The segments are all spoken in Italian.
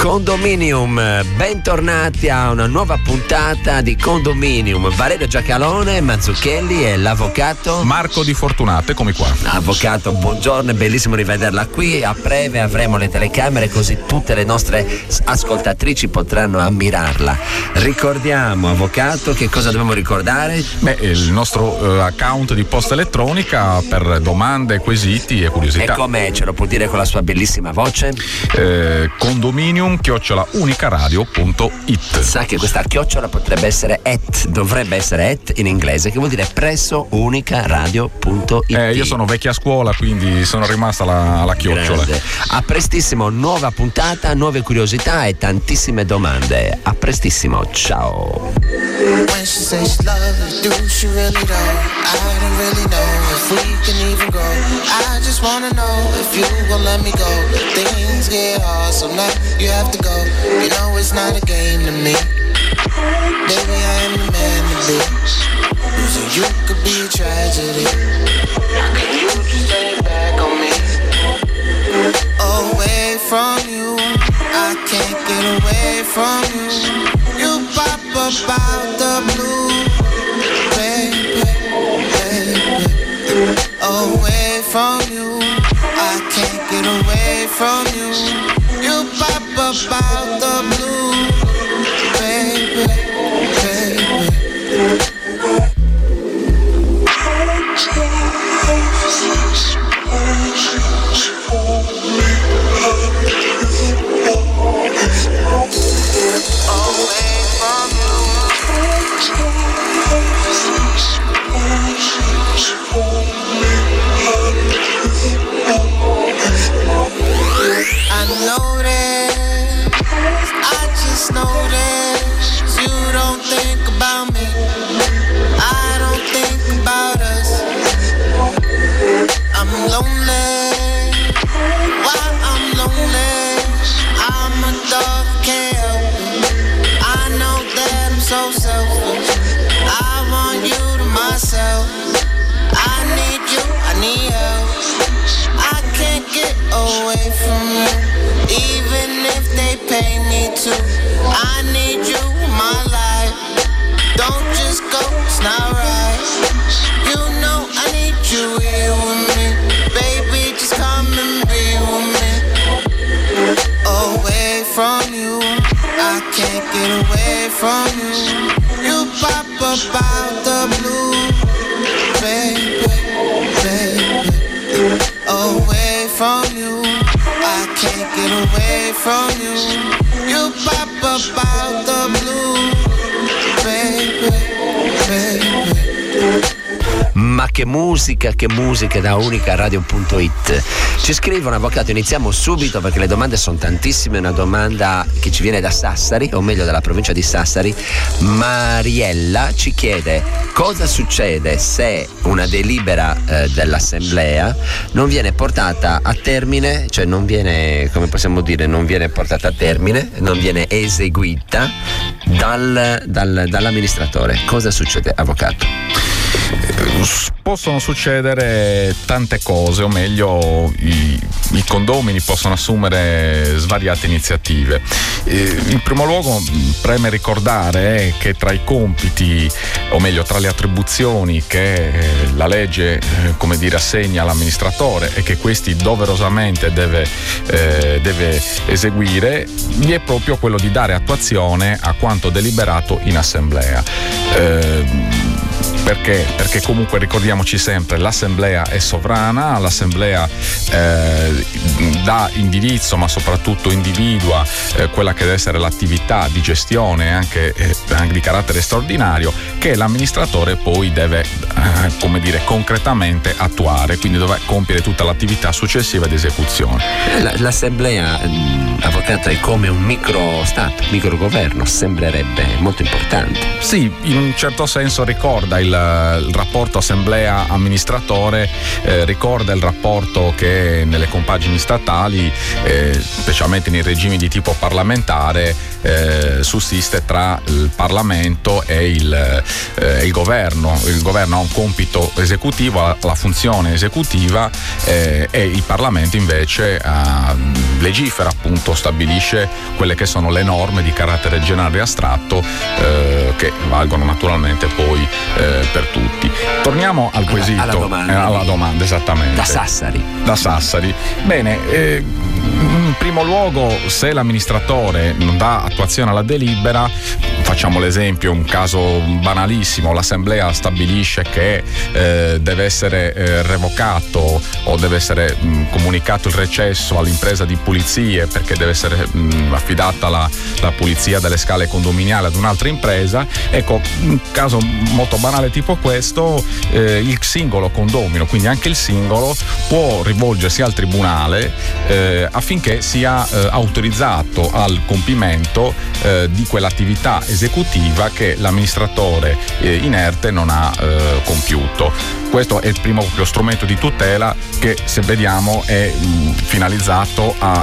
Condominium, bentornati a una nuova puntata di Condominium. Valerio Giacalone, Mazzucchelli e l'avvocato Marco Di Fortunate, eccomi qua. Avvocato, buongiorno, è bellissimo rivederla qui. A breve avremo le telecamere così tutte le nostre ascoltatrici potranno ammirarla. Ricordiamo, avvocato, che cosa dobbiamo ricordare? Il nostro account di posta elettronica per domande, quesiti e curiosità. E com'è? Ce lo può dire con la sua bellissima voce? Condominium@unicaradio.it. Sa che questa chiocciola potrebbe essere dovrebbe essere in inglese, che vuol dire presso unicaradio.it. Io sono vecchia scuola, quindi sono rimasta alla chiocciola. Grande. A prestissimo, nuova puntata, nuove curiosità e tantissime domande. A prestissimo, ciao. When she says she loves you, do she really though? I don't really know if we can even go. I just wanna know if you gon' let me go. Things get hard, so now you have to go. You know it's not a game to me. Baby, I am the man to be. Losing you could be a tragedy. How can you just stay back on me? Away from you, I can't get away from you. You pop up out the blue, baby, baby. Away from you, I can't get away from you. You pop up out the blue, baby, baby. I know that, I just know that you don't think about me, I don't think about us. I'm lonely, while I'm lonely, I'm a dog, can't help it. I know that I'm so selfish, I want you to myself. I need you, I need help, I can't get away from you, even if they pay me to. I need you in my life, don't just go, it's not right. You know I need you here with me, baby, just come and be with me. Away from you, I can't get away from you. You pop up out the blue, baby, baby. Away from you, I can't get away from you. You pop up out the blue, baby, baby. Ma che musica da unicaradio.it. Ci scrive un avvocato, iniziamo subito perché le domande sono tantissime. Una domanda che ci viene da Sassari, o meglio dalla provincia di Sassari. Mariella ci chiede cosa succede se una delibera dell'assemblea non viene portata a termine, cioè non viene, come possiamo dire, non viene portata a termine, non viene eseguita dall'amministratore. Cosa succede, avvocato? Possono succedere tante cose, o meglio i condomini possono assumere svariate iniziative. In primo luogo preme ricordare che tra i compiti, o meglio tra le attribuzioni che la legge assegna all'amministratore e che questi doverosamente deve eseguire, vi è proprio quello di dare attuazione a quanto deliberato in assemblea. Perché comunque ricordiamoci sempre, l'assemblea è sovrana, l'assemblea dà indirizzo ma soprattutto individua quella che deve essere l'attività di gestione anche di carattere straordinario, che l'amministratore poi deve concretamente attuare, quindi deve compiere tutta l'attività successiva di esecuzione. L'assemblea, avvocato, è come un microstato, microgoverno, sembrerebbe molto importante. Sì, in un certo senso ricorda il rapporto assemblea-amministratore, ricorda il rapporto che nelle compagini statali, specialmente nei regimi di tipo parlamentare, sussiste tra il Parlamento e il governo. Il governo ha un compito esecutivo, ha la funzione esecutiva, e il Parlamento invece legifera, appunto, stabilisce quelle che sono le norme di carattere generale e astratto che valgono naturalmente poi per tutti. Torniamo al quesito, alla domanda, esattamente. Da Sassari. Bene, in primo luogo, se l'amministratore non dà attuazione alla delibera, facciamo l'esempio, un caso banalissimo, l'assemblea stabilisce che deve essere revocato o deve essere comunicato il recesso all'impresa di pulizie perché deve essere affidata la pulizia delle scale condominiali ad un'altra impresa. Ecco, un caso molto banale tipo questo, il singolo condomino, quindi anche il singolo, può rivolgersi al tribunale affinché sia autorizzato al compimento di quell'attività esecutiva che l'amministratore inerte non ha compiuto. Questo è il primo strumento di tutela che, se vediamo, è finalizzato a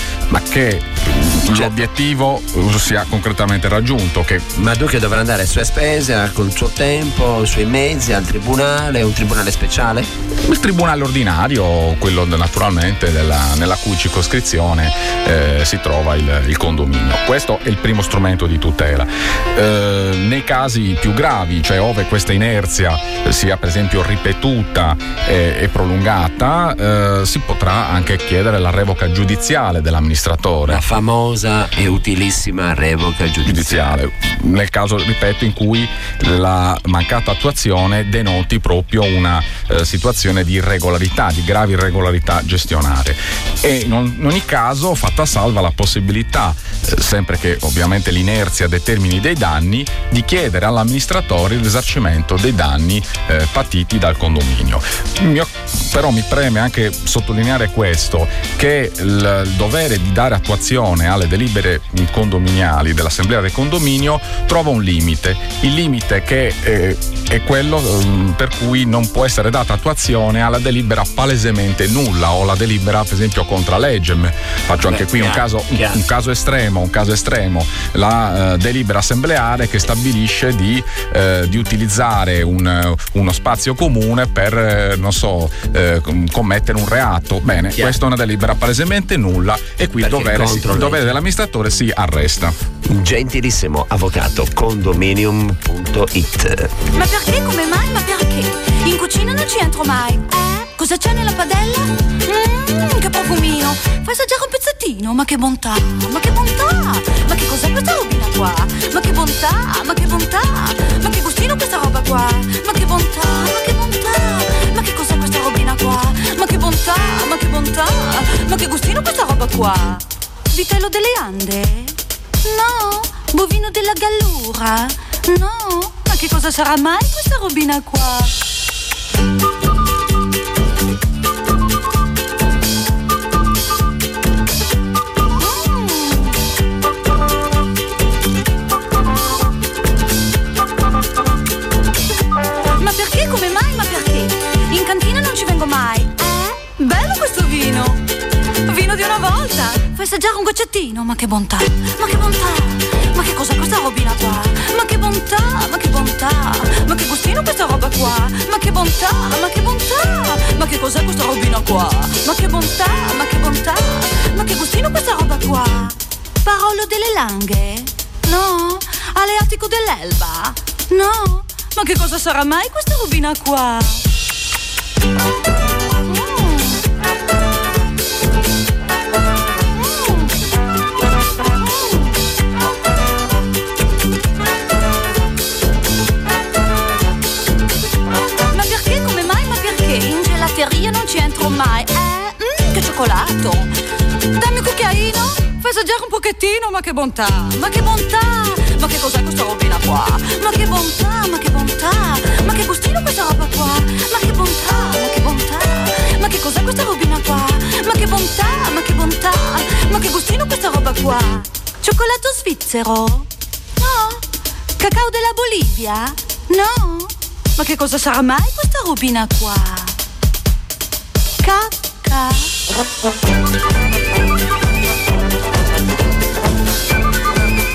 che l'obiettivo sia concretamente raggiunto. Ma dunque dovrà andare a sue spese, con il suo tempo, i suoi mezzi, al tribunale, un tribunale speciale? Il tribunale ordinario, quello naturalmente nella cui circoscrizione si trova il condominio. Questo è il primo strumento di tutela. Nei casi più gravi, cioè ove questa inerzia sia per esempio ripetuta e prolungata, si potrà anche chiedere la revoca giudiziale dell'amministratore. La famosa e utilissima revoca giudiziale. Nel caso, ripeto, in cui la mancata attuazione denoti proprio una situazione di irregolarità, di gravi irregolarità gestionali. E in ogni caso, fatta salva la possibilità, sempre che ovviamente l'inerzia determini dei danni, di chiedere all'amministratore il risarcimento dei danni patiti dal condominio. Però mi preme anche sottolineare questo, che il dovere di dare attuazione alle delibere condominiali dell'assemblea del condominio trova un limite. Il limite che è quello per cui non può essere data attuazione alla delibera palesemente nulla o la delibera per esempio contra legem. Faccio anche qui un caso estremo, la delibera assembleare che stabilisce di utilizzare uno spazio comune per commettere un reato. Bene, questa è una delibera palesemente nulla e qui il dovere dell'amministratore si arresta. Gentilissimo avvocato, condominium.it. Ma perché? Come mai? Ma perché? In cucina non ci entro mai. Cosa c'è nella padella? Che profumino. Fai assaggiare un pezzettino. Ma che bontà, ma che bontà. Ma che cos'è questa robina qua? Ma che bontà, ma che bontà. Ma che gustino questa roba qua? Ma che bontà, ma che bontà. Ma che cos'è questa robina qua? Ma che bontà, ma che bontà. Ma che gustino questa roba qua? Vitello delle Ande? No. Bovino della Gallura? No. Ma che cosa sarà mai questa robina qua? Ma perché? Come mai? Ma perché? In cantina non ci vengo mai. Bello questo vino. Vino di una volta. Fai assaggiare un goccettino. Ma che bontà. Ma che bontà. Ma che cos'è questa robina qua? Ma che bontà. Ma che bontà. Ma che gustino questa roba qua? Ma che bontà. Ma che bontà. Ma che cos'è questa robina qua? Ma che bontà. Ma che bontà. Ma che gustino questa roba qua? Parolo delle Langhe? No. Aleatico dell'Elba? No. Ma che cosa sarà mai questa robina qua? Ma perché? Come mai? Ma perché? In gelateria non ci entro mai. Che cioccolato. Dammi un cucchiaino. Fai assaggiare un pochettino. Ma che bontà. Ma che bontà. Ma che cos'è questa robina qua? Ma che bontà, ma che bontà. Ma che gustino questa roba qua? Ma che bontà, ma che bontà. Ma che cos'è questa robina qua? Ma che bontà, ma che bontà. Ma che gustino questa roba qua? Cioccolato svizzero? No. Cacao della Bolivia? No. Ma che cosa sarà mai questa robina qua? Cacca.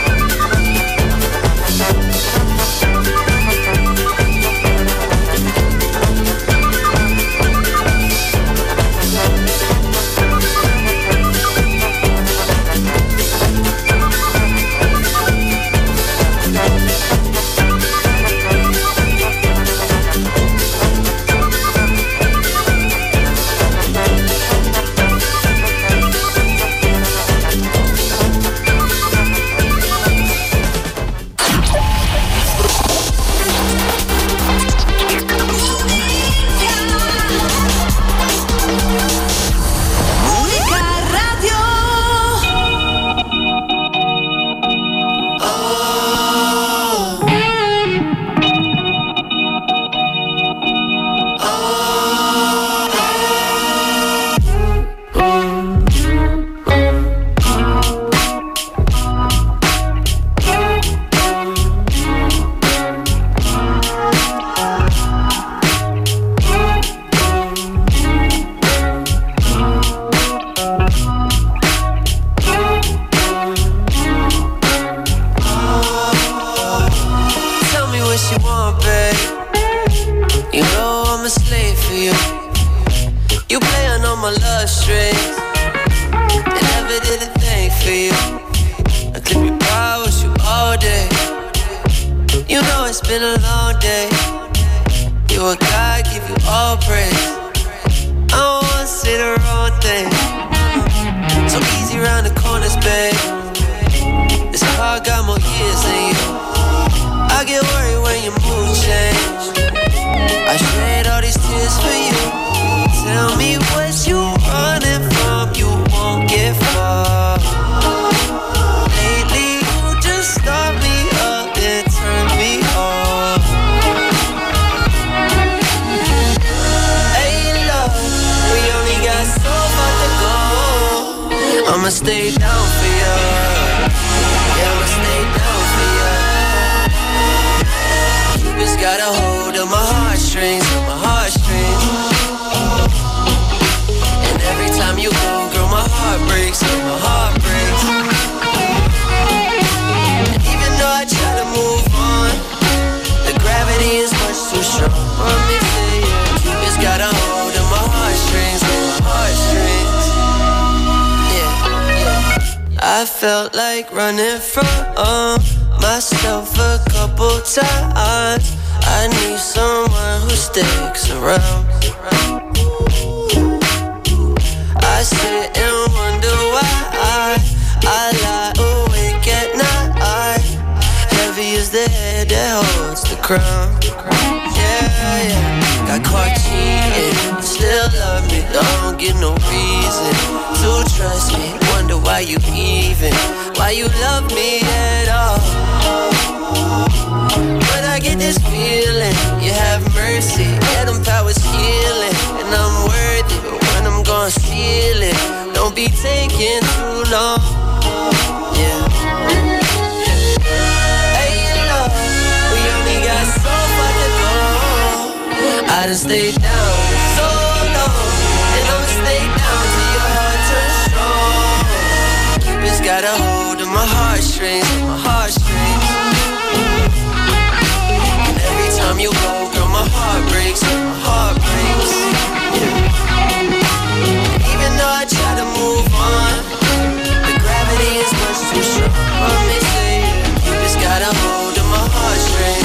slave for you. You playing on my love strings. I never did a thing for you. I clip your powers you all day. You know it's been a long day. You a God, give you all praise. I don't wanna say the wrong thing. So easy round the corners, babe. This car got more years than you. I get worried when your mood change. I shed all these tears for you. Tell me what you running from. You won't get far. Lately you just start me up and turn me off. Hey love, we only got so far to go. I'ma stay down for you. Yeah, I'ma stay down for you. Cupid's got a hold of my heartstrings, And every time you go, girl, my heart breaks, And even though I try to move on, the gravity is much too strong for me to say it. Cupid's got a hold of my heartstrings, Yeah. I felt like running from myself a couple times. I need someone who sticks around. I sit and wonder why I lie awake at night. Heavy is the head that holds the crown. Yeah, yeah. Got caught cheating, still love me. Don't get no reason to trust me. Wonder why you why you love me at all. But I get this feeling, you have mercy. Yeah, them powers healing, and I'm worthy. But when I'm gonna steal it, don't be taking too long. Yeah. Hey, love, we only got so far to go. I done stayed down so long, and I'ma stay down till your heart turns strong. Cupid's got a hold of my heartstrings, And every time you go, girl, my heart breaks, Yeah. Even though I try to move on, the gravity is much too strong for me to say it. Cupid's got a hold of my heartstrings,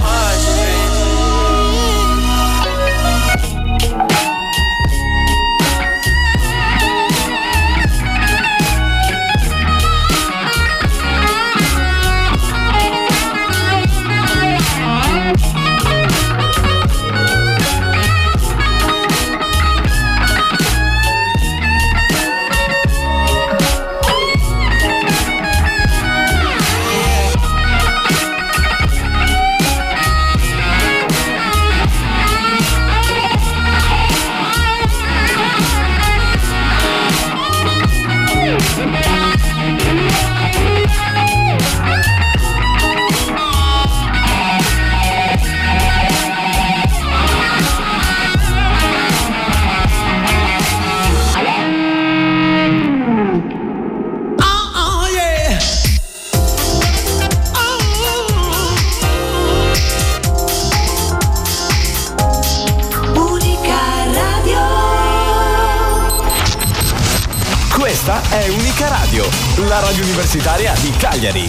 È Unica Radio, la radio universitaria di Cagliari.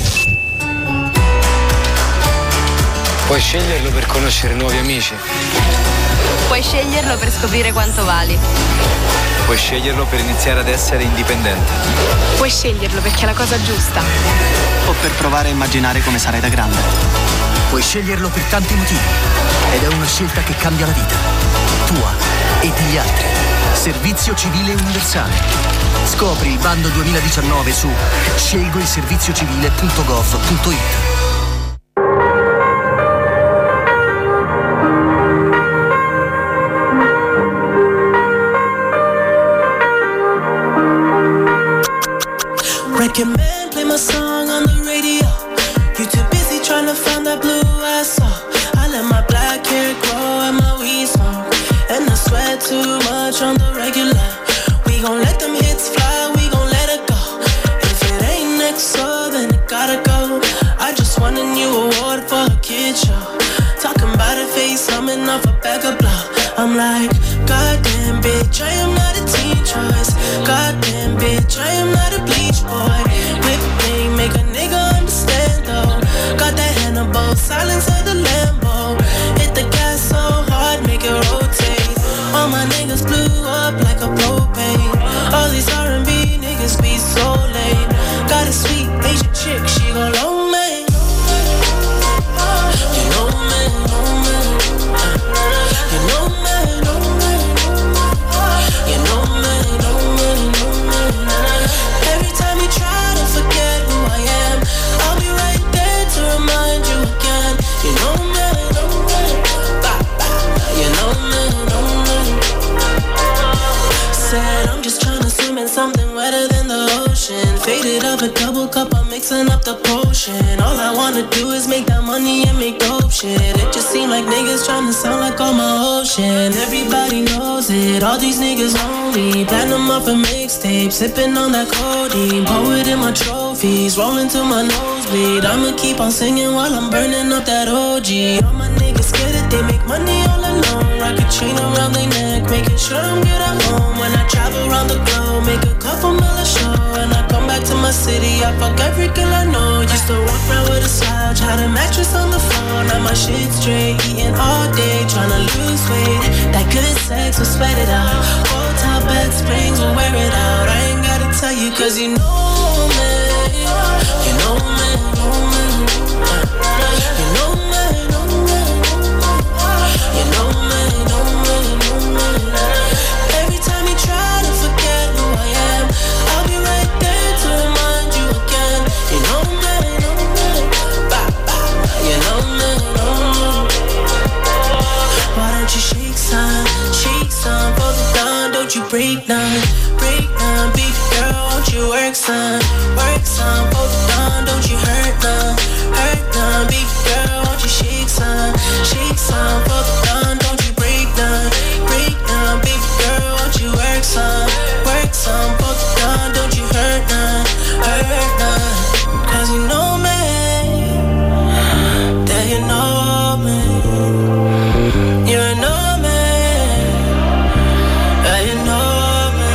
Puoi sceglierlo per conoscere nuovi amici. Puoi sceglierlo per scoprire quanto vali. Puoi sceglierlo per iniziare ad essere indipendente. Puoi sceglierlo perché è la cosa giusta. O per provare a immaginare come sarai da grande. Puoi sceglierlo per tanti motivi. Ed è una scelta che cambia la vita. Tua e degli altri. Servizio Civile Universale. Scopri il bando 2019 su scelgoilserviziocivile.gov.it. Recommend play my song on the radio. You too busy trying to find that blue I saw. I let my black hair grow and my weed smoke, and I sweat too much on the regular. We gon' let them hits fly, we gon' let it go. If it ain't next, so then it gotta go. I just won a new award for a kid show. Talking about a face, coming off a bag of blow. I'm like, goddamn bitch, I am not a teen choice. Goddamn bitch, I am not a bleach boy. Whip thing, make a nigga understand though. Got that Hannibal, silence of the Lambo. Hit the gas so hard, make it rotate. All my niggas blew up like a propane. All these R&B niggas be so lame. Got a sweet Asian chick, she gon' loan me. You know me, know me. You know me, know me. You know me, know me, know me. Every time you try to forget who I am, I'll be right there to remind you again. You know me, know me. You know me, know me. Said I'm just tryna swim in something wetter than the ocean. Faded up a double cup, I'm mixing up the potion. All I wanna do is make that money and make dope shit. It just seem like niggas tryna sound like all my ocean. Everybody knows it, all these niggas lonely. Platinum off a mixtape, sipping on that codeine. Poet in my trophies, rolling to my nosebleed. I'ma keep on singing while I'm burning up that OG. All my niggas scared that they make money all alone. Rock a chain around their neck, making sure I'm good at home. When I travel around the globe, make a couple mil a show. And I come back to my city, I fuck every girl I know. Used to walk around with a slouch, had a mattress on the floor. Now my shit straight, eating all day, tryna lose weight. That good sex, will sweat it out. Hotel bed springs, will wear it out. I ain't gotta tell you, cause you know me. You know me, know me. You know me, know me. You know me, know me, know me. Every time you try to forget who I am, I'll be right there to remind you again. You know me, know me. You know me, know me. Why don't you shake some for the dawn? Don't you break none, baby girl, won't you work some for the dawn? Don't you hurt none, baby girl, won't you shake some for the dawn? Don't you break none, baby girl, won't you work some for the dawn? Don't you hurt none, cause you know me, that you know me, you know me, that you know me.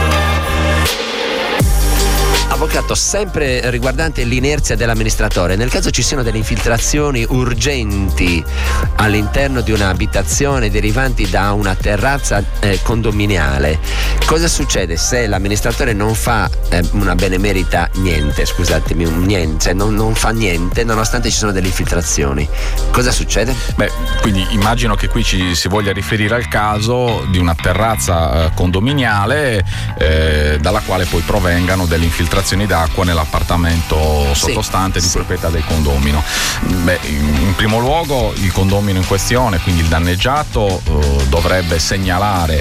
Avvocato, sempre riguardante l'inerzia dell'amministratore, nel caso ci siano delle infiltrazioni urgenti all'interno di un'abitazione derivanti da una terrazza condominiale, cosa succede se l'amministratore non fa una benemerita niente, scusatemi, niente, non fa niente nonostante ci sono delle infiltrazioni? Cosa succede? Beh, quindi immagino che qui ci si voglia riferire al caso di una terrazza condominiale dalla quale poi provengano delle infiltrazioni d'acqua nell'appartamento sottostante di proprietà del condomino. Beh, in primo luogo il condomino in questione, quindi il danneggiato, dovrebbe segnalare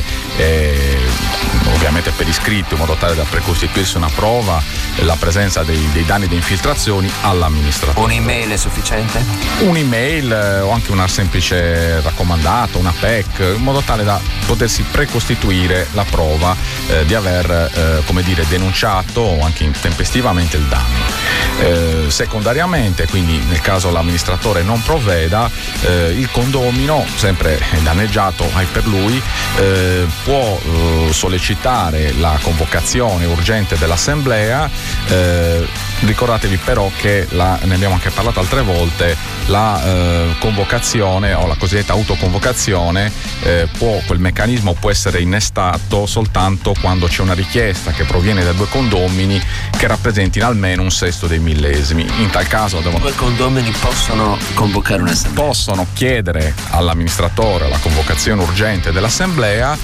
ovviamente per iscritto, in modo tale da precostituirsi una prova, la presenza dei danni di infiltrazioni all'amministratore. Un'email è sufficiente? Un'email o anche una semplice raccomandata, una PEC, in modo tale da potersi precostituire la prova di aver denunciato anche tempestivamente il danno. Secondariamente, quindi nel caso l'amministratore non provveda, il condomino, sempre danneggiato ai per lui, può sollecitare la convocazione urgente dell'assemblea. Ricordatevi però che ne abbiamo anche parlato altre volte, la convocazione o la cosiddetta autoconvocazione, quel meccanismo può essere innestato soltanto quando c'è una richiesta che proviene da due condomini che rappresentino almeno un sesto dei millesimi. In tal caso due condomini possono convocare un'assemblea, possono chiedere all'amministratore la convocazione urgente dell'assemblea.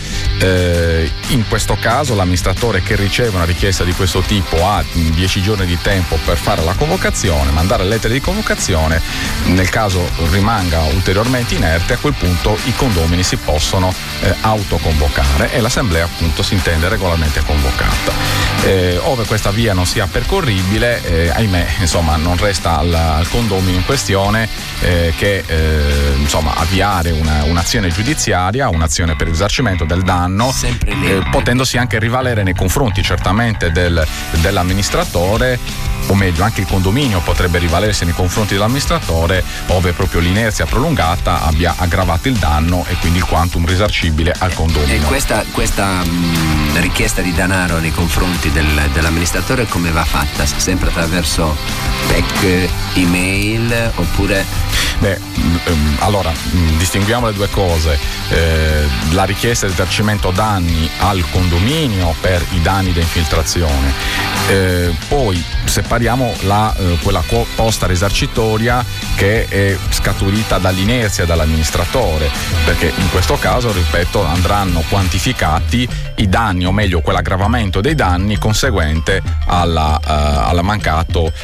In questo caso l'amministratore che riceve una richiesta di questo tipo ha 10 giorni di tempo per fare la convocazione, mandare lettere di convocazione. Nel caso rimanga ulteriormente inerte, a quel punto i condomini si possono autoconvocare e l'assemblea appunto si intende regolarmente convocata. Ove questa via non sia percorribile, ahimè, insomma, non resta al condomino in questione che avviare un'azione giudiziaria, un'azione per il risarcimento del danno, potendosi anche rivalere nei confronti certamente dell'amministratore o meglio anche il condominio potrebbe rivalersi nei confronti dell'amministratore ove proprio l'inerzia prolungata abbia aggravato il danno e quindi il quantum risarcibile al condominio. E questa richiesta di denaro nei confronti dell'amministratore come va fatta? Sempre attraverso PEC, email oppure? Allora distinguiamo le due cose. La richiesta di risarcimento danni al condominio per i danni da infiltrazione, poi separiamo quella posta risarcitoria che è scaturita dall'inerzia dall'amministratore, perché in questo caso, ripeto, andranno quantificati i danni, o meglio quell'aggravamento dei danni conseguente alla mancato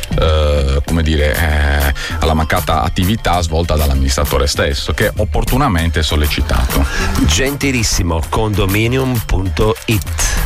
alla mancata attività svolta dall'amministratore stesso, che opportunamente è sollecitato. Gentilissimo, condominium.it.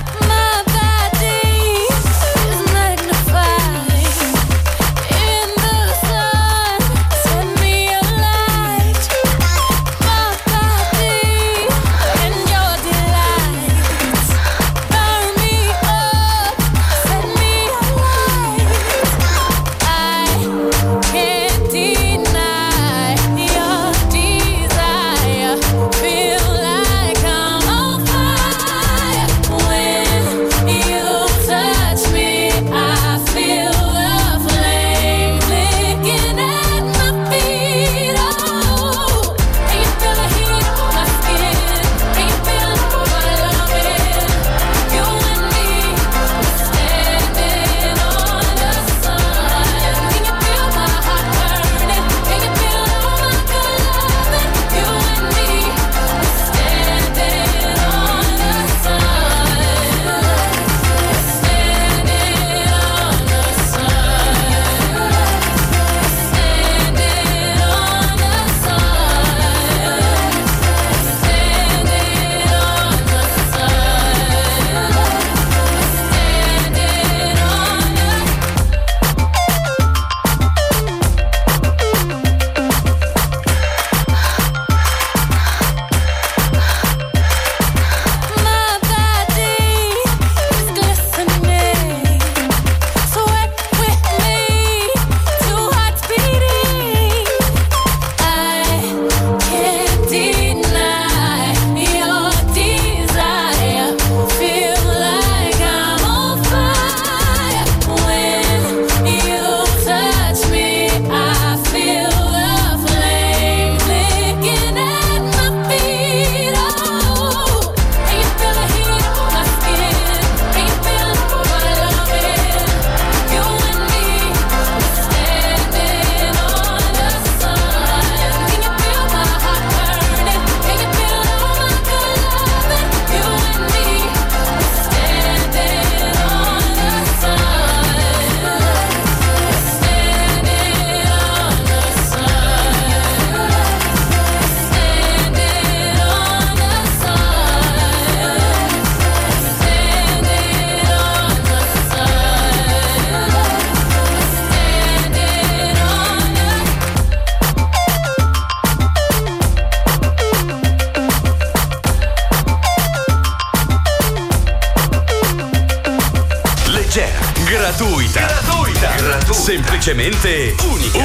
Gratuita. Semplicemente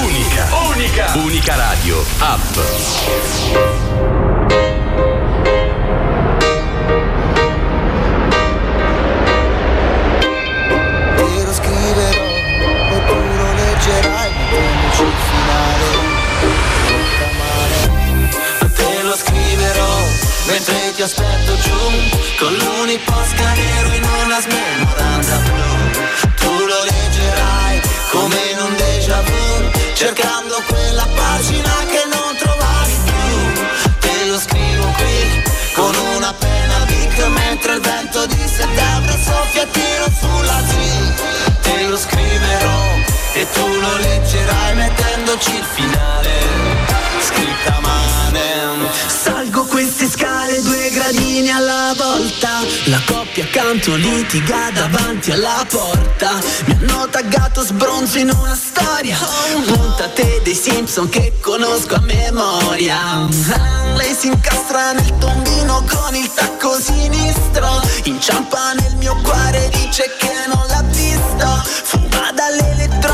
unica radio app. Mentre ti aspetto giù con l'uniposca nero in una smemoranza blu. Tu lo leggerai come in un déjà vu, cercando quella pagina che non trovavi più. Te lo scrivo qui con una penna Bic, mentre il vento di settembre soffia e tiro sulla G. Te lo scriverò e tu lo leggerai mettendoci il finale scritta a mano. Salgo queste scale 2 gradini alla volta, la coppia accanto litiga davanti alla porta. Mi hanno taggato sbronzo in una storia, puntate dei Simpson che conosco a memoria. Lei si incastra nel tombino con il tacco sinistro, inciampa nel mio cuore, dice che non l'ha visto, fuma dall'elettro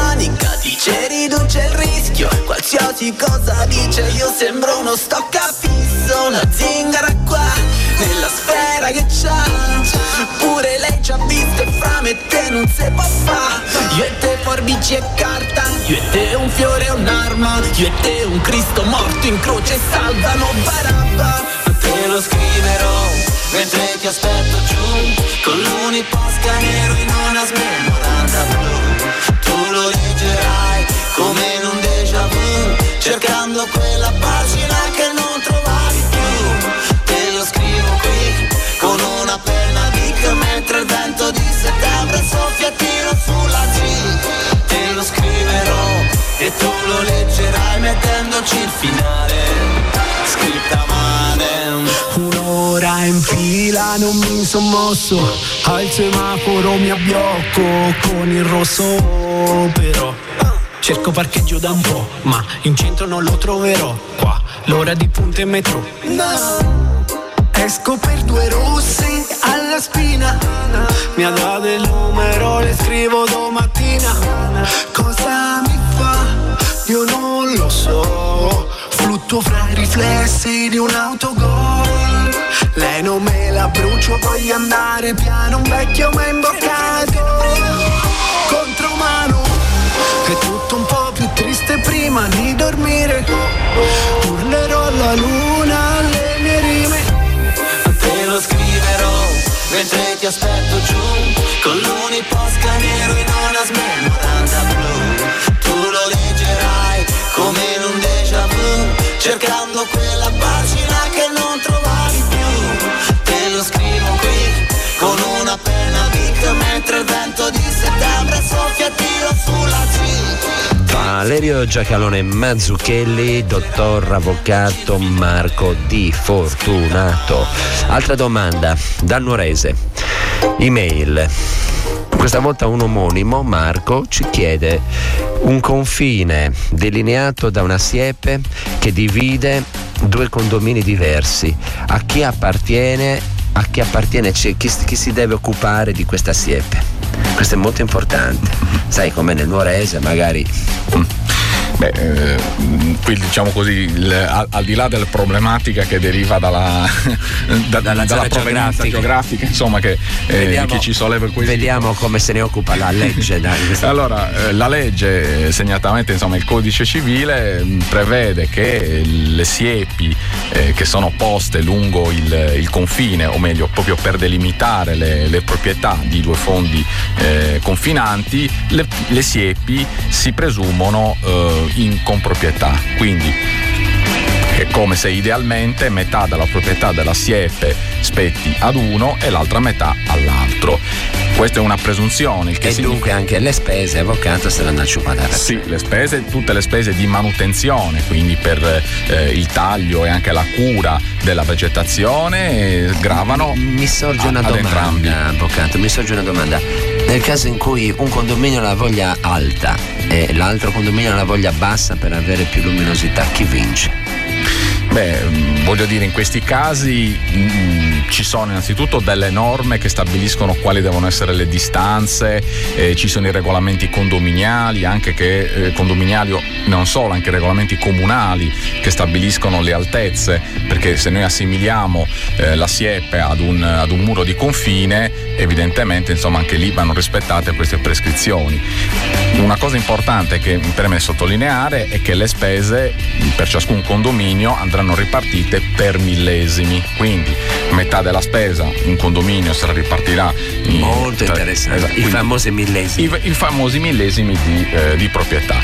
luce io sembro uno stoccafisso, una zingara qua nella sfera che c'ha. Pure lei ci ha visto e fra me e te non si può fa. Io e te forbici e carta, io e te un fiore e un'arma, io e te un Cristo morto in croce e salvano Barabba. Te lo scriverò mentre ti aspetto giù, con l'uniposca nero in una smemoranda blu. Tu lo leggerai come in un déjà vu, cercando quella pagina che non trovavi più. Te lo scrivo qui con una penna Bic, mentre il vento di settembre soffia e tiro sulla G. Te lo scriverò e tu lo leggerai mettendoci il finale scritta a mano. Un'ora in fila non mi son mosso, al semaforo mi abbiocco con il rosso, però cerco parcheggio da un po', ma in centro non lo troverò. Qua l'ora di punta e metro. No, esco per 2 rossi alla spina, mi ha dato il numero, le scrivo domattina. Cosa mi fa? Io non lo so, fluttuo fra i riflessi di un autogol. Lei non me la brucio, voglio andare piano, un vecchio ma imboccato. Contromano, è tutto un po' più triste prima di dormire. Urlerò alla luna le mie rime. Te lo scriverò mentre ti aspetto giù, con l'uniposca nero in una smemoranda blu. Tu lo leggerai come in un déjà vu, cercando quella pagina che non trovavi più. Te lo scrivo qui con una penna Bic, mentre il vento di settembre soffia e tiro sulla G. Valerio Giacalone Mazzucchelli, dottor avvocato Marco Di Fortunato. Altra domanda da Nuorese, email. Questa volta un omonimo, Marco, ci chiede un confine delineato da una siepe che divide 2 condomini diversi. A chi appartiene, chi si deve occupare di questa siepe? Questo è molto importante. Sai, come nel Nuorese magari. Qui diciamo così, al di là della problematica che deriva dalla provenienza geografica, insomma, che chi ci solleva il quesito. Vediamo come se ne occupa la legge. Allora, la legge, segnatamente insomma il codice civile, prevede che le siepi che sono poste lungo il confine, o meglio proprio per delimitare le proprietà di 2 fondi confinanti, le siepi si presumono in comproprietà, quindi è come se idealmente metà della proprietà della siepe spetti ad uno e l'altra metà all'altro. Questa è una presunzione, il che e dunque anche le spese, avvocato, saranno acciuppate. Sì, le spese, tutte le spese di manutenzione, quindi per il taglio e anche la cura della vegetazione, gravano. Mi sorge una domanda, avvocato, nel caso in cui un condominio ha la voglia alta e l'altro condominio ha la voglia bassa per avere più luminosità, chi vince? Voglio dire, in questi casi ci sono innanzitutto delle norme che stabiliscono quali devono essere le distanze, ci sono i regolamenti condominiali, anche condominiali non solo, anche i regolamenti comunali che stabiliscono le altezze, perché se noi assimiliamo la siepe ad un muro di confine, evidentemente insomma anche lì vanno rispettate queste prescrizioni. Una cosa importante che mi preme sottolineare è che le spese per ciascun condominio andranno ripartite per millesimi, quindi metà della spesa un condominio se la ripartirà molto interessante, esatto, i famosi millesimi, i famosi millesimi di proprietà.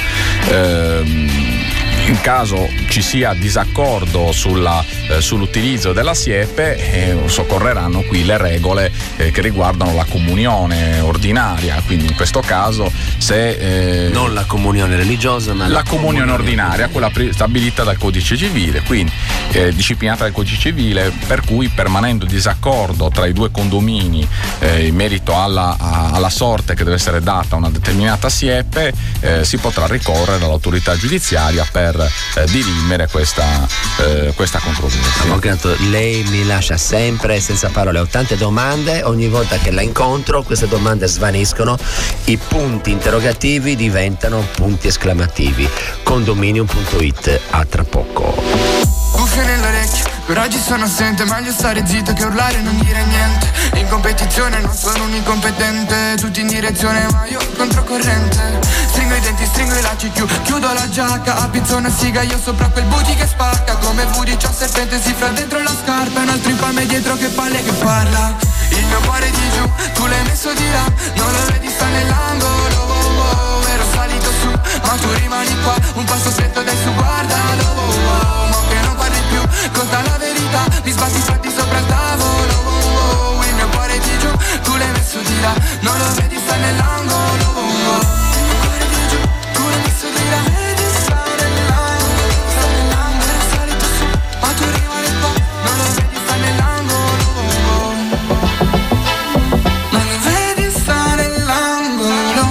In caso ci sia disaccordo sull'utilizzo della siepe, soccorreranno qui le regole che riguardano la comunione ordinaria, quindi in questo caso se non la comunione religiosa ma la comunione ordinaria, quella stabilita dal codice civile. Quindi disciplinata dal Codice Civile, per cui permanendo disaccordo tra i due condomini in merito alla sorte che deve essere data a una determinata siepe, si potrà ricorrere all'autorità giudiziaria per dirimere questa controversia. Avvocato, lei mi lascia sempre senza parole, ho tante domande, ogni volta che la incontro queste domande svaniscono, i punti interrogativi diventano punti esclamativi. Condominium.it, a tra poco. Cuffie nell'orecchio, per oggi sono assente, meglio stare zitto che urlare e non dire niente. In competizione non sono un incompetente, tutti in direzione ma io controcorrente. Stringo i denti, stringo i lacci, chiudo la giacca, a pizzo una siga, io sopra quel booty che spacca. Come Woody c'ho serpente, si fra dentro la scarpa, un altro infame dietro che palle che parla. Il mio cuore di giù, tu l'hai messo di là, non lo vedi, sta nell'angolo, oh, oh, ero salito su, ma tu rimani qua, un passo stretto dai su, guardalo, oh, oh, ma che non guardi più, conta la verità, mi sbatti fatti sopra il tavolo, oh, oh, il mio cuore di giù, tu l'hai messo di là, non lo vedi, sta nell'angolo, oh, oh, il mio cuore di giù, tu l'hai messo di là, vedi, sta nell'angolo, ero salito su, ma tu rimani qua, non lo vedi, sta nell'angolo, oh, oh, non lo vedi, sta nell'angolo,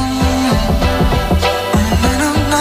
no, no,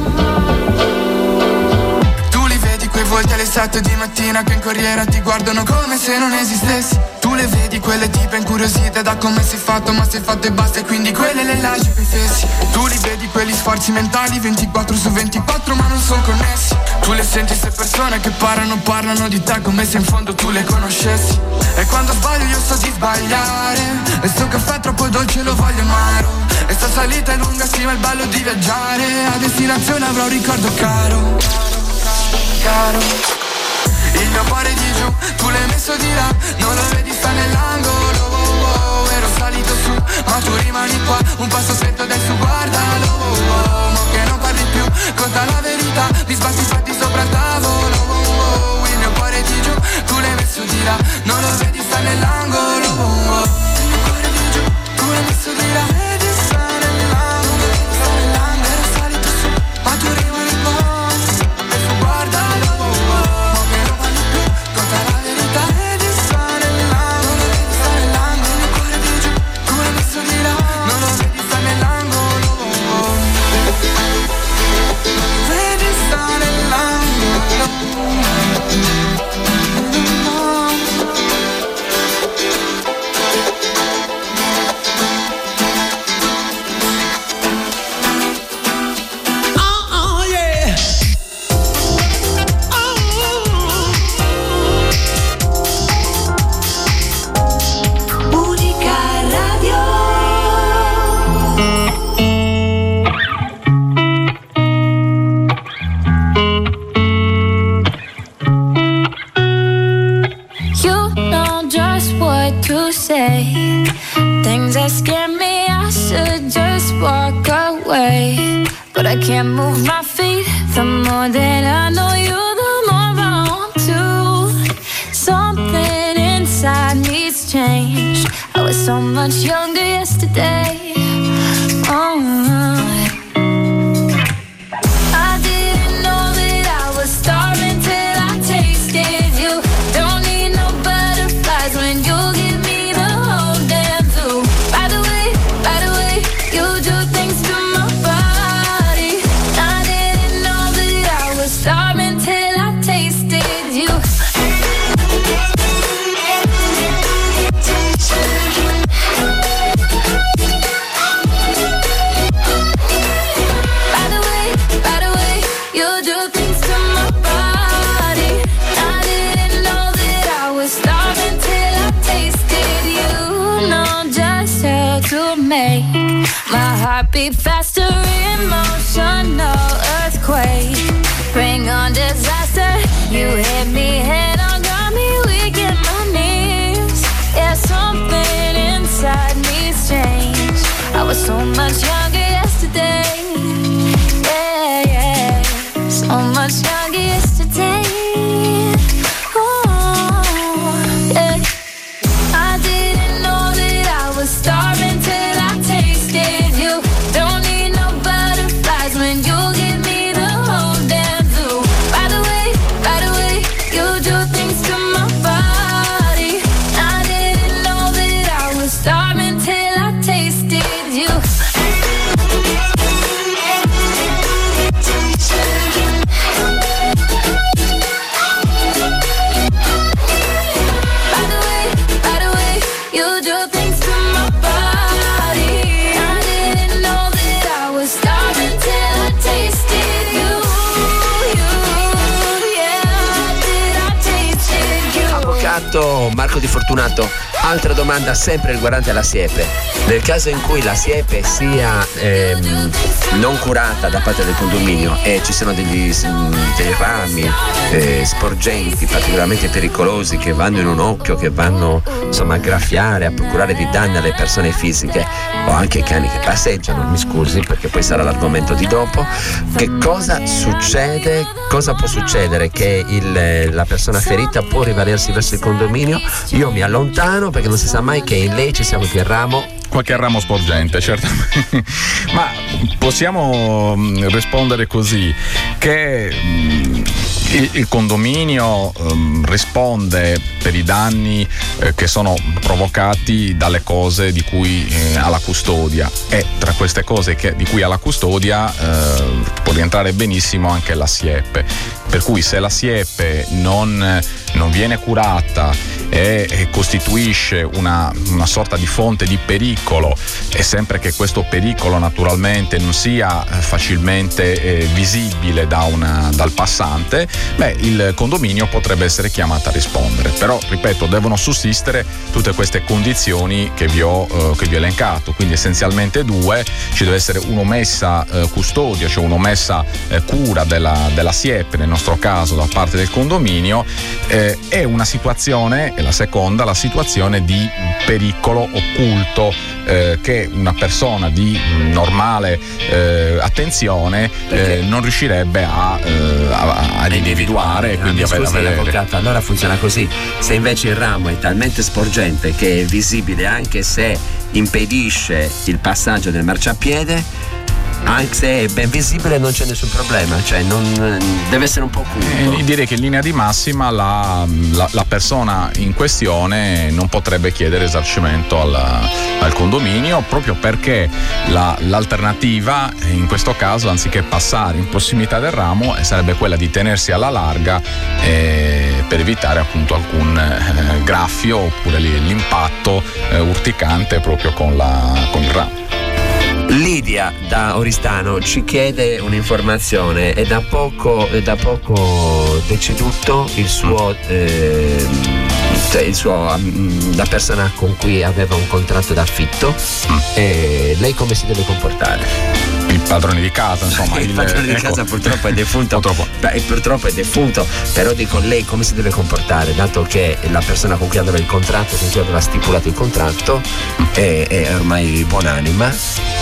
no. Tu li vedi quei volti alle 7 di mattina che in corriera ti guardano come se non esistessi. Tu le vedi quelle tipe incuriosite da come sei fatto, ma sei fatto e basta, e quindi quelle le lasci per fessi. Tu li vedi quegli sforzi mentali 24 su 24 ma non sono connessi. Tu le senti ste persone che parlano di te come se in fondo tu le conoscessi. E quando sbaglio io so di sbagliare, e sto caffè troppo dolce lo voglio amaro, e sta salita è lunga sì ma il bello di viaggiare, a destinazione avrò un ricordo caro, caro. Il mio cuore di giù, tu l'hai messo di là, non lo vedi, sta nell'angolo, oh, oh, ero salito su, ma tu rimani qua, un passo stretto dai su, guardalo, oh, oh, ma che non parli più, conta la verità, mi sbatti fatti sopra il tavolo, oh, oh, il mio cuore di giù, tu l'hai messo di là, non lo vedi, sta nell'angolo, oh, oh, il mio cuore di giù, tu l'hai messo di là, vedi, sta nell'angolo, ero salito su, ma tu rimani qua, e su, guardalo, oh, oh. I can't move my feet. The more that I know you, the more I want to. Something inside needs change. I was so much younger yesterday. I didn't know that I was starving till I tasted you. Don't need no butterflies when you give me the whole damn zoo. By the way, you do things to my body. I didn't know that I was starving till I tasted you. By the way, you do things to my body. I didn't know that I was starving till I tasted you. Know just how to make my heart beat faster, emotional earthquake. Bring on disaster. You hit me head on, got me weak in my knees. Yeah, something inside needs change. I was so much younger yesterday. Yeah, so much younger yesterday. Oh, yeah. I didn't know that I was starving till I tasted you. Don't need detto Marco Di Fortunato. Altra domanda, sempre riguardante alla siepe. Nel caso in cui la siepe sia non curata da parte del condominio e ci sono dei rami sporgenti particolarmente pericolosi che vanno in un occhio, che vanno insomma a graffiare, a procurare dei danni alle persone fisiche o anche ai cani che passeggiano, mi scusi perché poi sarà l'argomento di dopo, che cosa succede? Cosa può succedere? Che la persona ferita può rivalersi verso il condominio? Io mi allontano perché non si sa mai che in lei ci sia qualche ramo sporgente, certamente. Ma possiamo rispondere così, che il condominio risponde per i danni che sono provocati dalle cose di cui ha la custodia, e tra queste cose di cui ha la custodia può rientrare benissimo anche la siepe, per cui se la siepe non viene curata e costituisce una sorta di fonte di pericolo, e sempre che questo pericolo naturalmente non sia facilmente visibile dal passante, il condominio potrebbe essere chiamato a rispondere. Però ripeto, devono sussistere tutte queste condizioni che vi ho elencato, quindi essenzialmente due: ci deve essere un'omessa custodia, cioè un'omessa cura della siepe, nel nostro caso da parte del condominio, e una situazione, e la seconda, la situazione di pericolo occulto che una persona di normale attenzione non riuscirebbe ad individuare, quindi avvocato, allora funziona così: se invece il ramo è talmente sporgente che è visibile anche se impedisce il passaggio del marciapiede, anche se è ben visibile non c'è nessun problema, cioè non deve essere un po' curvo. Direi che in linea di massima la persona in questione non potrebbe chiedere risarcimento al condominio, proprio perché l'alternativa in questo caso, anziché passare in prossimità del ramo, sarebbe quella di tenersi alla larga per evitare appunto alcun graffio oppure l'impatto urticante proprio con il ramo. Lidia da Oristano ci chiede un'informazione. È da poco deceduto la persona con cui aveva un contratto d'affitto, e lei come si deve comportare? Il padrone di casa, insomma. Il padrone di casa purtroppo è defunto. Purtroppo è defunto, però dico, lei come si deve comportare, dato che la persona con cui aveva il contratto, con cui aveva stipulato il contratto, è ormai buonanima,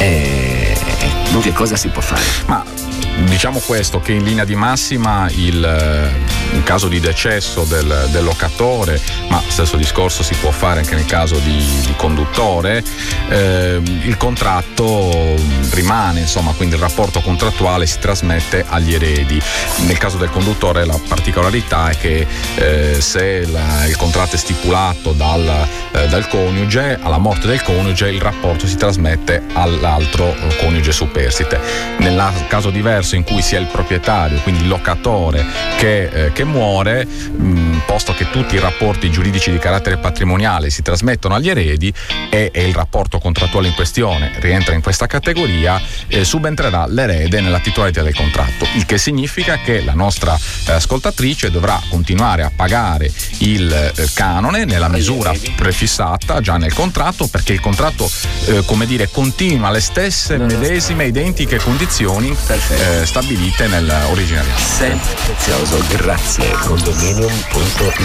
che cosa si può fare? Ma diciamo questo, che in linea di massima in caso di decesso del locatore, ma stesso discorso si può fare anche nel caso di conduttore, il contratto rimane, insomma, quindi il rapporto contrattuale si trasmette agli eredi. Nel caso del conduttore la particolarità è che se il contratto è stipulato dal coniuge, alla morte del coniuge il rapporto si trasmette all'altro coniuge superstite. Nel caso diverso, in cui sia il proprietario, quindi il locatore, che muore, posto che tutti i rapporti giuridici di carattere patrimoniale si trasmettono agli eredi e il rapporto contrattuale in questione rientra in questa categoria, subentrerà l'erede nella titolarità del contratto, il che significa che la nostra ascoltatrice dovrà continuare a pagare il canone nella misura prefissata già nel contratto, perché il contratto continua le stesse medesime identiche condizioni stabilite nell'originariato. Sempre prezioso, grazie. Condominium.it.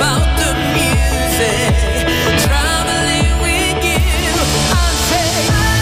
Traveling with you, I say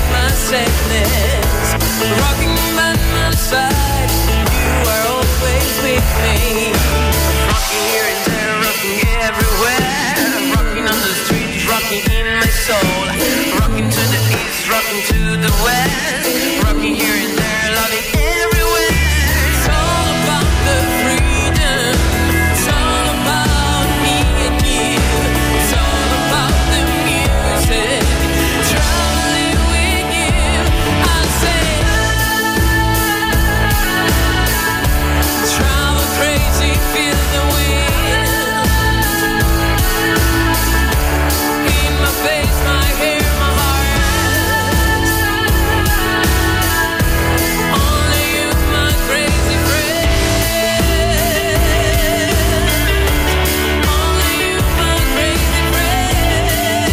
my sadness. Rocking by my side, you are always with me. Rocking here and there, rocking everywhere. Rocking on the street, rocking in my soul. Rocking to the east, rocking to the west. Rocking here and there, loving everywhere. It's all about the freedom. It's all about me and you. It's all about the music. Traveling with you, I'll say. Travel crazy, feel the wind. In my face, my hair, my heart. Only you, my crazy friend. Only you, my crazy friend.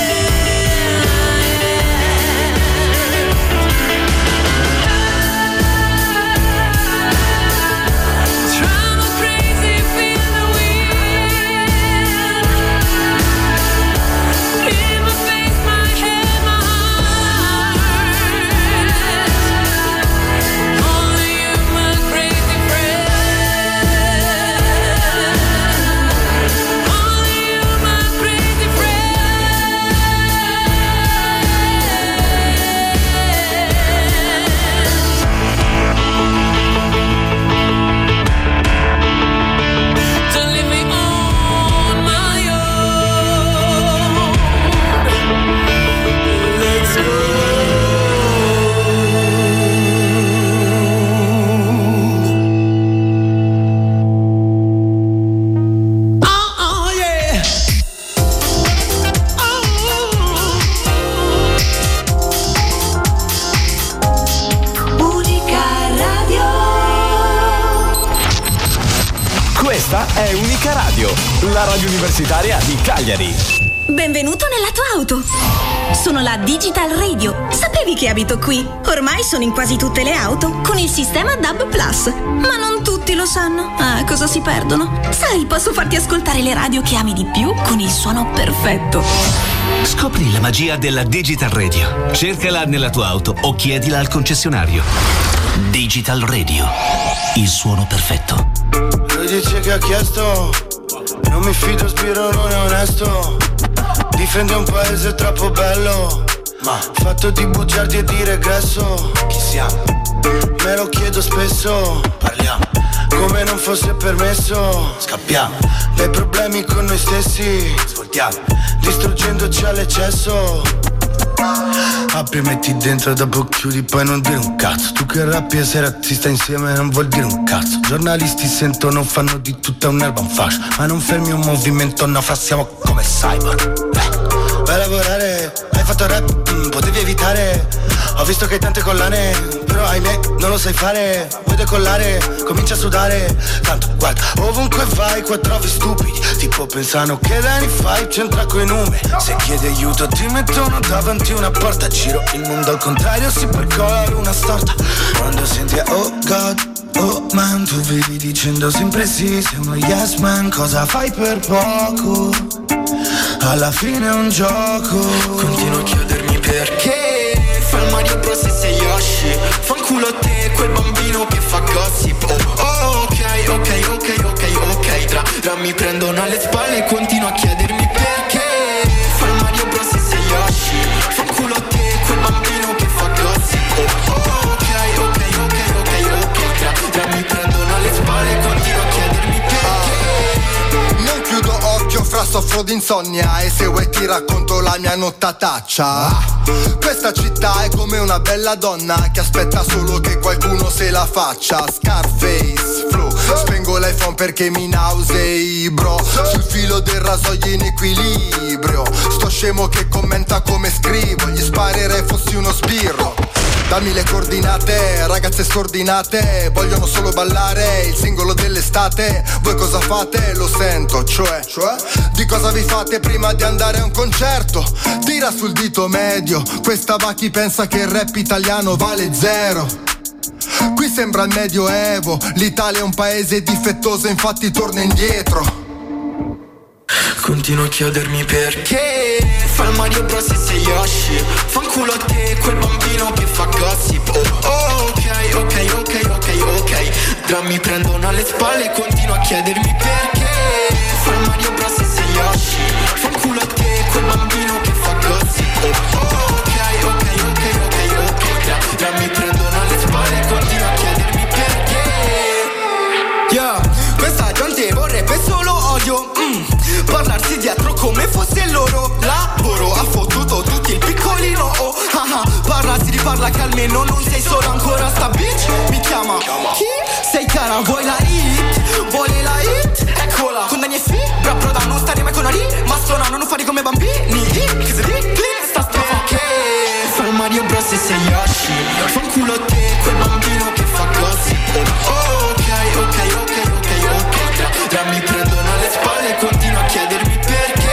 Travel crazy, feel the wind. In my face, my head, my heart. Only you, my crazy friend. Only you, my crazy friend. Don't leave me on my own. Let's go. Oh yeah. Unica Radio. Questa è Unica Radio, la radio universitaria di Cagliari. Benvenuto nella tua auto. Sono la Digital Radio. Sapevi che abito qui? Ormai sono in quasi tutte le auto con il sistema DAB+. Ma non tutti lo sanno. Ah, cosa si perdono? Sai, posso farti ascoltare le radio che ami di più con il suono perfetto. Scopri la magia della Digital Radio. Cercala nella tua auto o chiedila al concessionario. Digital Radio. Il suono perfetto. Lui dice che ha chiesto, non mi fido, Spiro non è onesto. Difende un paese troppo bello, ma fatto di bugiardi e di regresso. Chi siamo? Me lo chiedo spesso. Parliamo come non fosse permesso. Scappiamo dai problemi con noi stessi. Svoltiamo distruggendoci all'eccesso. Apri, metti dentro, dopo chiudi, poi non dire un cazzo. Tu che rappi e sei si sta insieme non vuol dire un cazzo. Giornalisti sentono, fanno di tutta un'erba un fascio. Ma non fermi un movimento, no, siamo come cyborg. Vai a lavorare, hai fatto rap, potevi evitare. Ho visto che hai tante collane, però ahimè non lo sai fare. Vuoi decollare, comincia a sudare. Tanto guarda, ovunque vai qua trovi stupidi. Tipo pensano che danni fai, c'entra coi numeri. Se chiedi aiuto ti mettono davanti una porta. Giro il mondo al contrario, si percola la luna storta. Quando senti oh God, oh man, tu vedi dicendo sempre sì. Sei uno yes man, cosa fai per poco? Alla fine è un gioco. Continuo a chiedermi perché fa il Mario Bros e sei Yoshi. Fanculo te, quel bambino che fa gossip. Oh, ok. Tra mi prendono alle spalle e continuo a chiedermi perché fa il Mario Bros e sei Yoshi. Fanculo te, quel bambino che fa gossip. Oh, ok. Tra mi prendono alle spalle e continuo a chiedermi perché. Non chiudo occhio fra soffro d'insonnia e se vuoi ti racconto la mia nottataccia. Questa città è come una bella donna che aspetta solo che qualcuno se la faccia. Scarface, flow, spengo l'iPhone perché mi nausei, bro. Sul filo del rasoio in equilibrio. Sto scemo che commenta come scrivo. Gli sparerei fossi uno sbirro. Dammi le coordinate, ragazze scordinate. Vogliono solo ballare, il singolo dell'estate. Voi cosa fate? Lo sento, cioè? Di cosa vi fate prima di andare a un concerto? Tira sul dito medio. Questa va chi pensa che il rap italiano vale zero. Qui sembra il medioevo. L'Italia è un paese difettoso, infatti torna indietro. Continua a chiedermi perché fa il Mario Bros e sei Yoshi. Fanculo a te, quel bambino che fa gossip. Ok. Drammi prendono alle spalle e continua a chiedermi perché fa il Mario Bros e sei Yoshi. Fanculo a te, quel bambino che fa gossip. Ok. Drammi prendono alle spalle e continua a chiedermi perché. Yeah, questa gente vorrebbe solo odio. Parlarsi dietro come fosse il loro lavoro. Ha fottuto tutti il piccolino. Parla, si riparla che almeno non sei solo ancora sta bitch. Mi chiama chi? Sei cara, vuoi la hit? Vuole la hit? Eccola, con Dani e Fi. Bra da non stare mai con la ri. Ma suonano, non fare come bambini. Che se di? Sta strofa che fa il Mario Bros e sei Yoshi. Fanculo a te, quel bambino che fa gossip. Ok. Mi prendono alle spalle e continuo a chiedermi perché.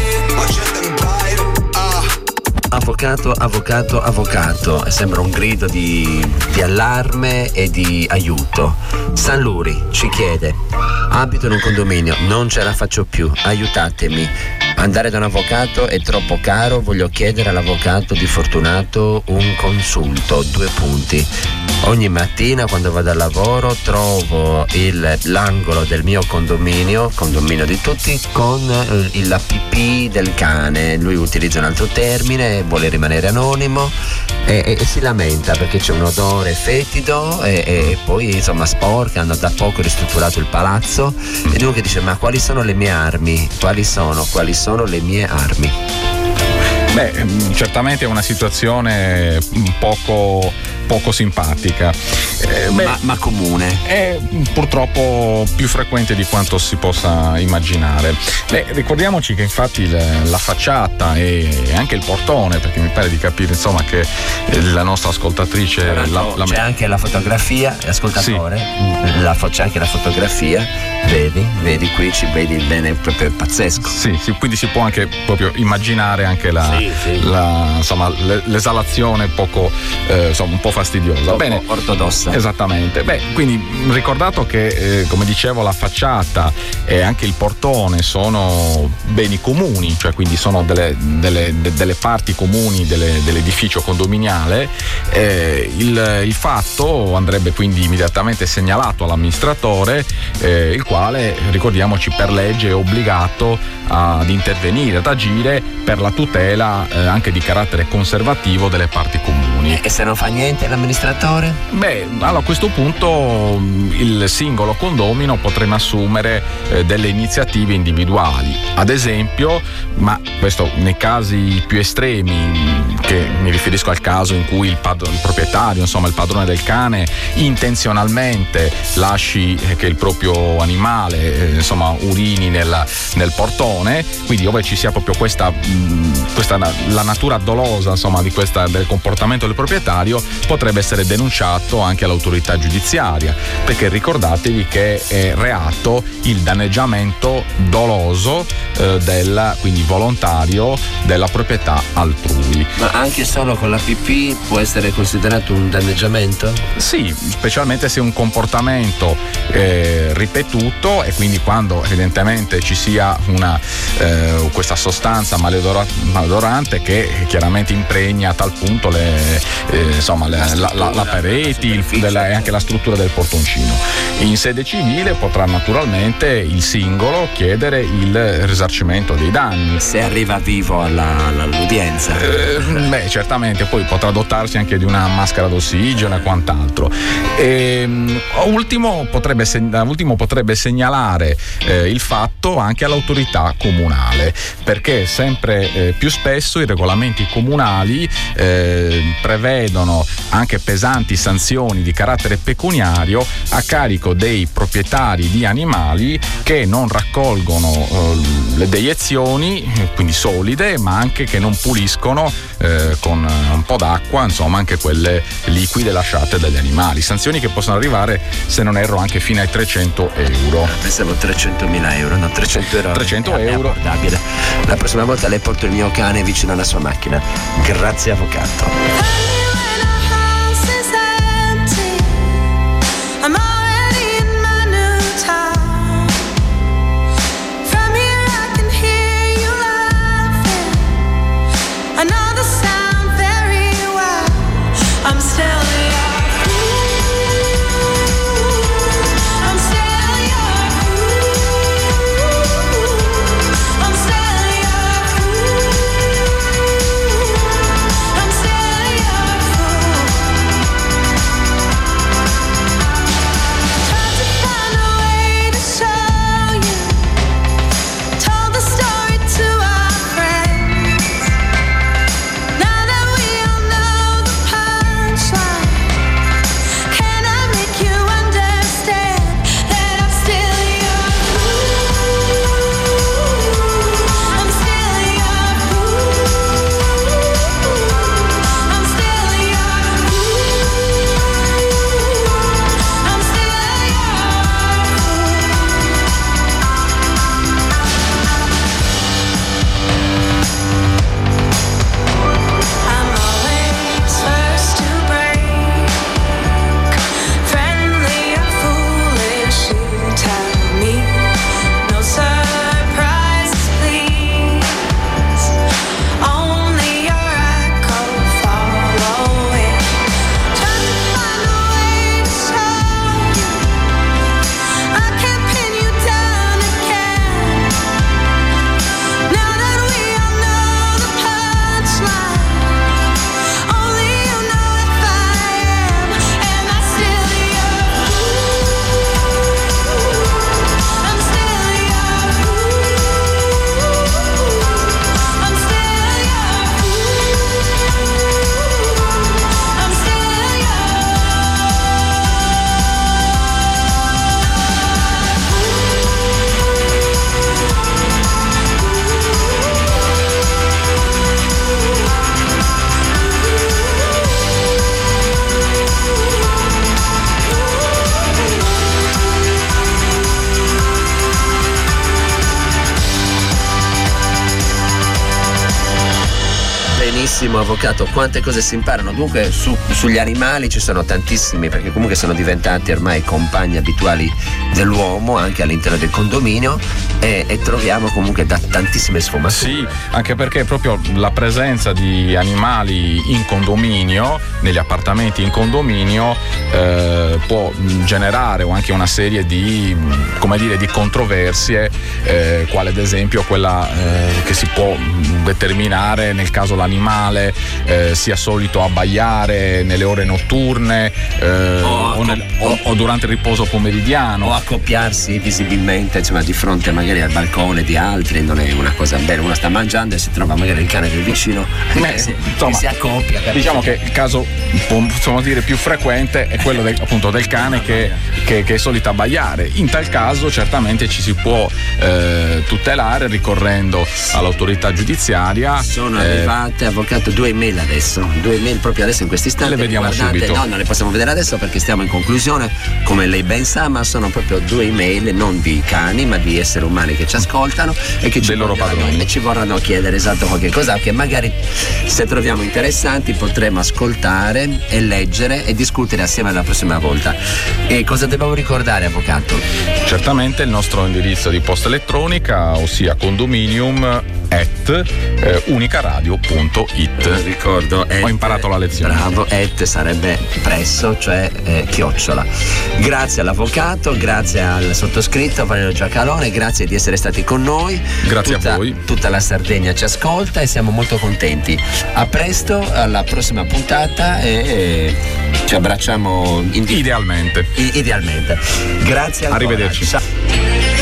Avvocato, sembra un grido di allarme e di aiuto. San Luri ci chiede: abito in un condominio, non ce la faccio più, aiutatemi. Andare da un avvocato è troppo caro, voglio chiedere all'avvocato di Fortunato un consulto. 2 punti. Ogni mattina quando vado al lavoro trovo l'angolo del mio condominio di tutti, con la pipì del cane. Lui utilizza un altro termine, vuole rimanere anonimo e si lamenta perché c'è un odore fetido e poi insomma sporca. Hanno da poco ristrutturato il palazzo e dunque dice: ma quali sono le mie armi? Quali sono le mie armi? Beh, certamente è una situazione poco simpatica, ma comune. È purtroppo più frequente di quanto si possa immaginare. Ricordiamoci che infatti la facciata e anche il portone, perché mi pare di capire insomma che la nostra ascoltatrice c'è anche la fotografia, ascoltatore. Sì. C'è anche la fotografia, vedi qui, ci vedi il bene, proprio pazzesco. Sì, quindi si può anche proprio immaginare anche l'esalazione un po' fastidiosa. Bene, ortodossa. Esattamente. Quindi ricordato che come dicevo la facciata e anche il portone sono beni comuni, cioè quindi sono delle parti comuni dell'edificio condominiale, il fatto andrebbe quindi immediatamente segnalato all'amministratore, il quale, ricordiamoci, per legge è obbligato ad intervenire, ad agire per la tutela anche di carattere conservativo delle parti comuni. E se non fa niente l'amministratore? Allora a questo punto il singolo condomino potrebbe assumere delle iniziative individuali, ad esempio, ma questo nei casi più estremi, che mi riferisco al caso in cui il proprietario, insomma il padrone del cane, intenzionalmente lasci che il proprio animale urini nel portone, quindi dove ci sia proprio questa la natura dolosa del comportamento del proprietario, potrebbe essere denunciato anche all'autorità giudiziaria, perché ricordatevi che è reato il danneggiamento doloso quindi volontario della proprietà altrui. Ma anche solo con la pipì può essere considerato un danneggiamento? Sì, specialmente se è un comportamento ripetuto, e quindi quando evidentemente ci sia questa sostanza maleodorante che chiaramente impregna a tal punto la pareti e anche la struttura del portoncino. In sede civile potrà naturalmente il singolo chiedere il risarcimento dei danni. Se arriva vivo all'udienza. Certamente, poi potrà dotarsi anche di una maschera d'ossigeno e quant'altro. Ultimo potrebbe segnalare il fatto anche all'autorità comunale, perché sempre più spesso i regolamenti comunali prevedono anche pesanti sanzioni di carattere pecuniario a carico dei proprietari di animali che non raccolgono le deiezioni, quindi solide, ma anche che non puliscono con un po' d'acqua, insomma anche quelle liquide lasciate dagli animali. Sanzioni che possono arrivare, se non erro, anche fino ai 300 euro. Pensavo 300.000 euro, no, 300 euro. 300 euro. Abbordabile. La prossima volta le porto il mio cane vicino alla sua macchina. Grazie avvocato. I'm already in my new town. From here I can hear bellissimo, avvocato, quante cose si imparano. Dunque sugli animali ci sono tantissimi, perché comunque sono diventati ormai compagni abituali dell'uomo anche all'interno del condominio, e troviamo comunque da tantissime sfumature. Sì, anche perché proprio la presenza di animali in condominio, negli appartamenti in condominio, può generare anche una serie di, come dire, di controversie, quale ad esempio quella che si può determinare nel caso l'animale sia solito abbaiare nelle ore notturne o durante il riposo pomeridiano, o accoppiarsi visibilmente, insomma, di fronte magari al balcone di altri. Non è una cosa bella, uno sta mangiando e si trova magari il cane del vicino che si accoppia. Diciamo che il caso, possiamo dire, più frequente è quello appunto del cane che è solito abbaiare. In tal caso certamente ci si può tutelare ricorrendo all'autorità giudiziaria. Sono arrivate, avvocato, 2 email adesso, proprio adesso in questo istante. Le vediamo subito. No, non le possiamo vedere adesso perché stiamo in conclusione, come lei ben sa, ma sono proprio 2 email, non di cani ma di esseri umani che ci ascoltano e che ci vorranno chiedere qualche cosa che magari, se troviamo interessanti, potremo ascoltare e leggere e discutere assieme la prossima volta. E cosa dobbiamo ricordare, avvocato? Certamente il nostro indirizzo di posta elettronica, ossia condominium@unicaradio.it. Ricordo, ho imparato la lezione. Bravo, sarebbe presso, cioè chiocciola. Grazie all'avvocato, grazie al sottoscritto Valerio Giacalone, grazie di essere stati con noi. Grazie a voi. Tutta la Sardegna ci ascolta e siamo molto contenti. A presto, alla prossima puntata, e ci abbracciamo idealmente. Grazie ancora. Arrivederci. Ciao.